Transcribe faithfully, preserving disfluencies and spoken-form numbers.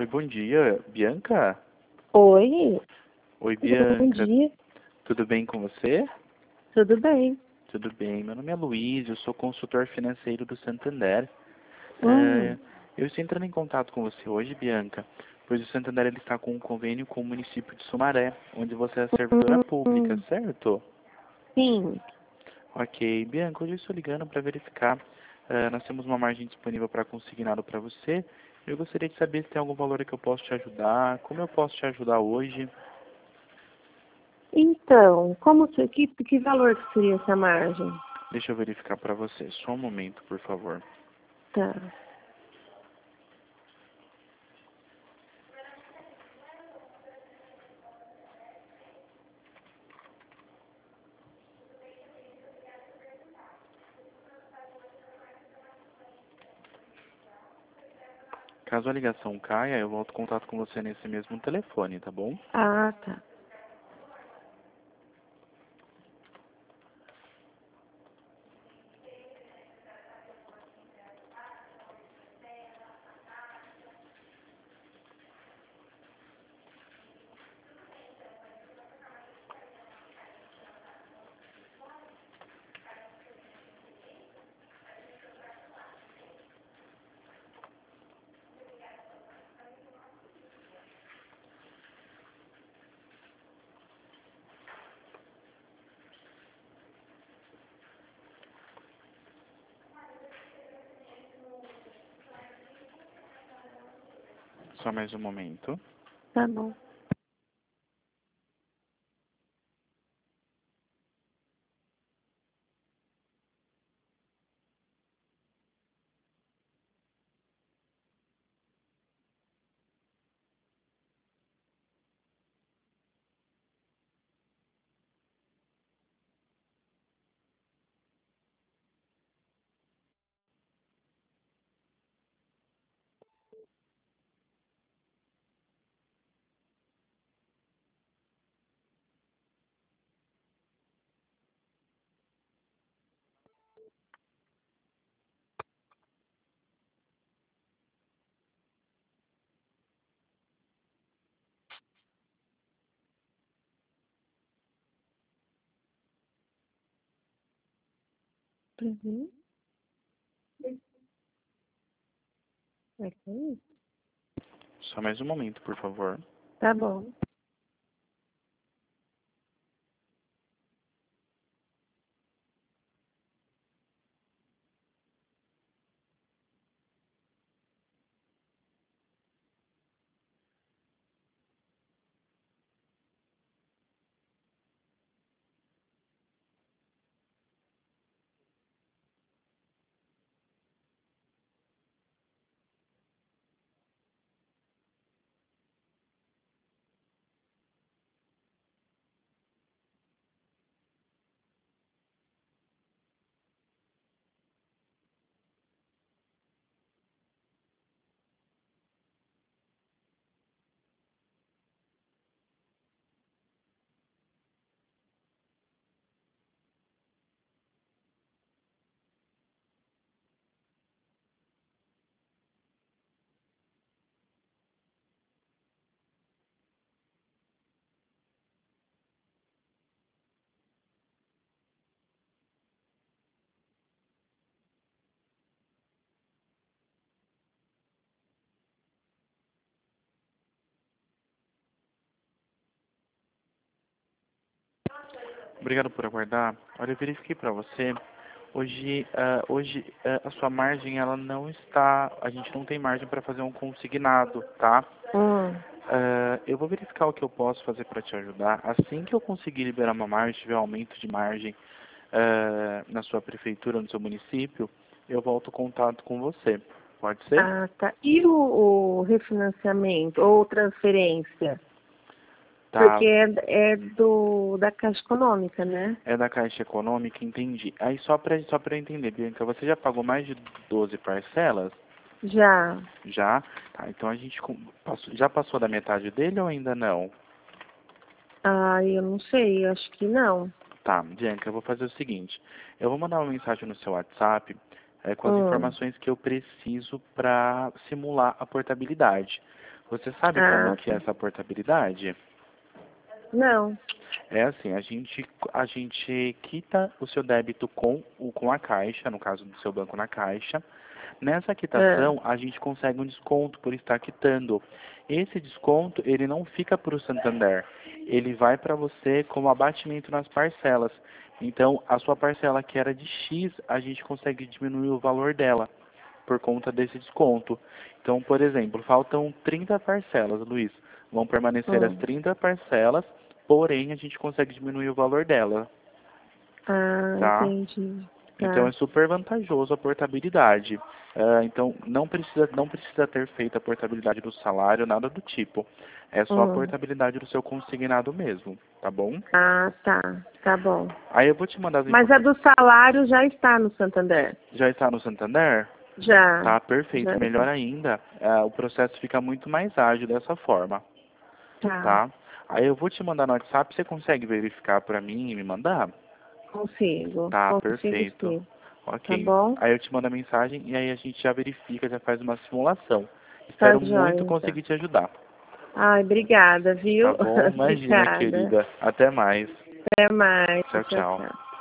Oi, bom dia, Bianca? Oi, Oi, bom Bianca. dia, Tudo bem com você? tudo bem? Tudo bem. Meu nome é Luiz, eu sou consultor financeiro do Santander. É, Hum, eu estou entrando em contato com você hoje, Bianca, pois o Santander ele está com um convênio com o município de Sumaré, onde você é servidora pública, hum, certo? sim, Ok, Bianca, hoje eu estou ligando para verificar. Eh, nós temos uma margem disponível para consignado para você. Eu gostaria de saber se tem algum valor que eu posso te ajudar, como eu posso te ajudar hoje. então, como que, que, que valor que seria essa margem? Deixa eu verificar para você. Só um momento, por favor. Tá, Caso a ligação caia, eu volto em contato com você nesse mesmo telefone, tá bom? ah, tá. Só mais um momento. Tá bom. Uhum. É que é isso. Só mais um momento, por favor. Tá bom. Obrigado por aguardar. Olha, eu verifiquei para você. Hoje, ah, hoje ah, a sua margem ela não está. A gente não tem margem para fazer um consignado, tá? Hum, Ah, eu vou verificar o que eu posso fazer para te ajudar. Assim que eu conseguir liberar uma margem, tiver aumento de margem ah, na sua prefeitura, no seu município, eu volto em contato com você. Pode ser? ah, tá. E o, o refinanciamento ou transferência? Tá. Porque é, é do, da Caixa Econômica, né? É da Caixa Econômica, entendi. Aí só para só para eu entender, Bianca, você já pagou mais de doze parcelas? Já. Já? Tá, então a gente com- passou- já passou da metade dele ou ainda não? Ah, eu não sei, acho que não. Tá, Bianca, eu vou fazer o seguinte. Eu vou mandar uma mensagem no seu WhatsApp eh, com as Hum, informações que eu preciso para simular a portabilidade. Você sabe Ah, como que é tá. essa portabilidade? Não. É assim, a gente, a gente quita o seu débito com, o, com a Caixa, no caso do seu banco na Caixa. Nessa Ah, quitação, a gente consegue um desconto por estar quitando. Esse desconto, ele não fica para o Santander. Ele vai para você como abatimento nas parcelas. Então, a sua parcela que era de X, a gente consegue diminuir o valor dela por conta desse desconto. Então, por exemplo, faltam trinta parcelas, Luiz. Vão permanecer as hum. trinta parcelas, porém a gente consegue diminuir o valor dela, Ah, tá? entendi. Então é Tá. super vantajoso a portabilidade. Ah, então não precisa, não precisa ter feito a portabilidade do salário, nada do tipo. É só a Hum. portabilidade do seu consignado mesmo, tá bom? Ah, tá. Tá bom. Aí eu vou te mandar as Mas a informações. do salário já está no Santander? Já está no Santander? Já. Tá, Já perfeito. Melhor está. ainda, ah, o processo fica muito mais ágil dessa forma, Tá. tá? Aí eu vou te mandar no WhatsApp, você consegue verificar para mim e me mandar? Consigo. Tá, Consigo perfeito. sim. Tá Ok. bom? Aí eu te mando a mensagem e aí a gente já verifica, já faz uma simulação. Tá Espero joia, muito então. conseguir te ajudar. Ai, obrigada, Tá viu? bom? Imagina, Obrigada. querida. Até mais. Até mais. Tchau, Tchau, tchau. tchau.